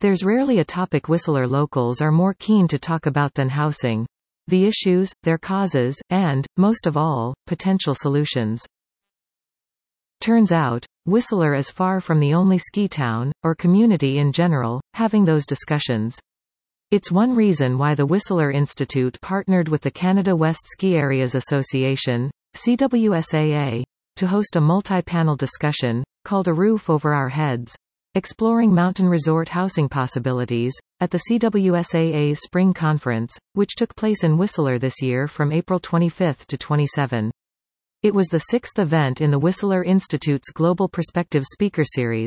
There's rarely a topic Whistler locals are more keen to talk about than housing. The issues, their causes, and, most of all, potential solutions. Turns out, Whistler is far from the only ski town, or community in general, having those discussions. It's one reason why the Whistler Institute partnered with the Canada West Ski Areas Association, CWSAA, to host a multi-panel discussion, called A Roof Over Our Heads, Exploring Mountain Resort Housing Possibilities, at the CWSAA's Spring Conference, which took place in Whistler this year from April 25 to 27. It was the sixth event in the Whistler Institute's Global Perspective Speaker Series.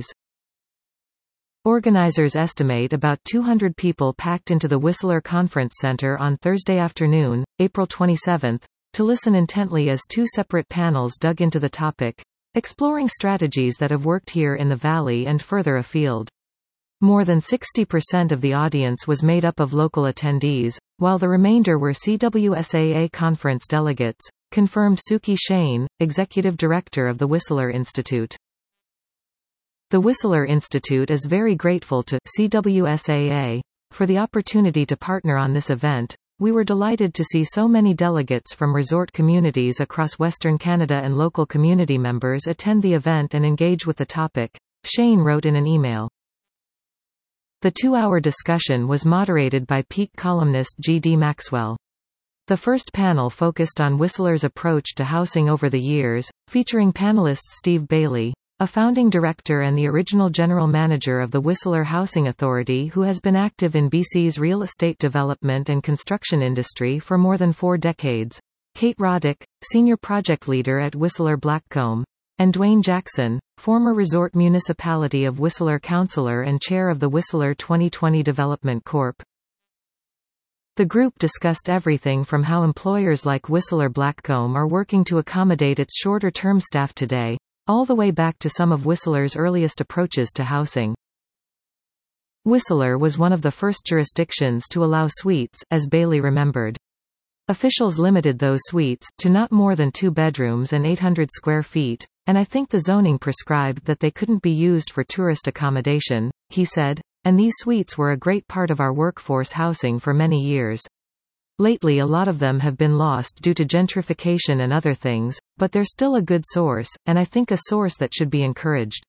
Organizers estimate about 200 people packed into the Whistler Conference Center on Thursday afternoon, April 27, to listen intently as two separate panels dug into the topic, exploring strategies that have worked here in the Valley and further afield. More than 60% of the audience was made up of local attendees, while the remainder were CWSAA conference delegates, confirmed Suki Shane, Executive Director of the Whistler Institute. The Whistler Institute is very grateful to CWSAA for the opportunity to partner on this event. We were delighted to see so many delegates from resort communities across Western Canada and local community members attend the event and engage with the topic, Shane wrote in an email. The 2-hour discussion was moderated by Peak columnist G.D. Maxwell. The first panel focused on Whistler's approach to housing over the years, featuring panelists Steve Bailey, a founding director and the original general manager of the Whistler Housing Authority who has been active in BC's real estate development and construction industry for more than 4 decades, Kate Roddick, senior project leader at Whistler Blackcomb, and Dwayne Jackson, former Resort Municipality of Whistler councillor and chair of the Whistler 2020 Development Corp. The group discussed everything from how employers like Whistler Blackcomb are working to accommodate its shorter-term staff today, all the way back to some of Whistler's earliest approaches to housing. Whistler was one of the first jurisdictions to allow suites, as Bailey remembered. Officials limited those suites to not more than 2 bedrooms and 800 square feet, and I think the zoning prescribed that they couldn't be used for tourist accommodation, he said, and these suites were a great part of our workforce housing for many years. Lately a lot of them have been lost due to gentrification and other things, but they're still a good source, and I think a source that should be encouraged.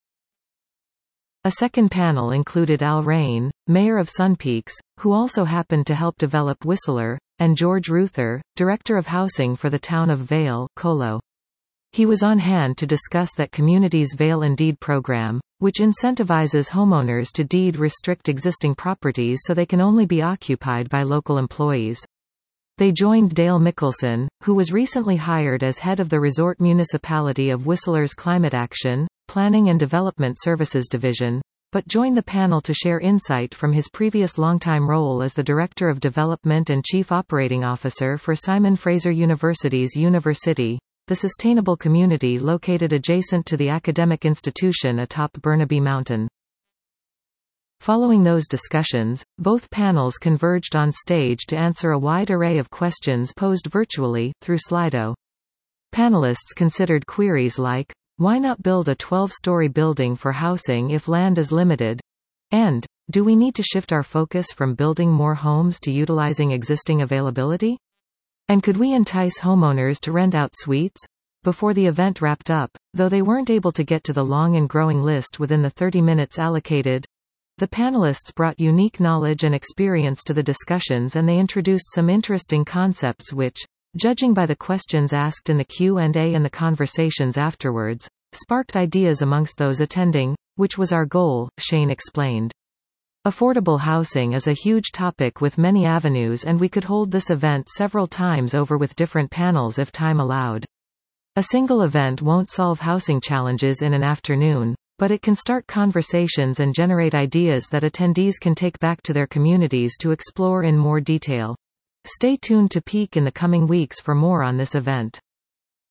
A second panel included Al Rain, mayor of Sun Peaks, who also happened to help develop Whistler, and George Ruther, director of housing for the town of Vale, Colo. He was on hand to discuss that community's Vale and Deed program, which incentivizes homeowners to deed restrict existing properties so they can only be occupied by local employees. They joined Dale Mickelson, who was recently hired as head of the Resort Municipality of Whistler's Climate Action, Planning and Development Services Division, but joined the panel to share insight from his previous longtime role as the Director of Development and Chief Operating Officer for Simon Fraser University's University, the sustainable community located adjacent to the academic institution atop Burnaby Mountain. Following those discussions, both panels converged on stage to answer a wide array of questions posed virtually, through Slido. Panelists considered queries like, why not build a 12-story building for housing if land is limited? And, do we need to shift our focus from building more homes to utilizing existing availability? And could we entice homeowners to rent out suites? Before the event wrapped up, though they weren't able to get to the long and growing list within the 30 minutes allocated, the panelists brought unique knowledge and experience to the discussions, and they introduced some interesting concepts which, judging by the questions asked in the Q&A and the conversations afterwards, sparked ideas amongst those attending, which was our goal, Shane explained. Affordable housing is a huge topic with many avenues, and we could hold this event several times over with different panels if time allowed. A single event won't solve housing challenges in an afternoon, but it can start conversations and generate ideas that attendees can take back to their communities to explore in more detail. Stay tuned to Peak in the coming weeks for more on this event.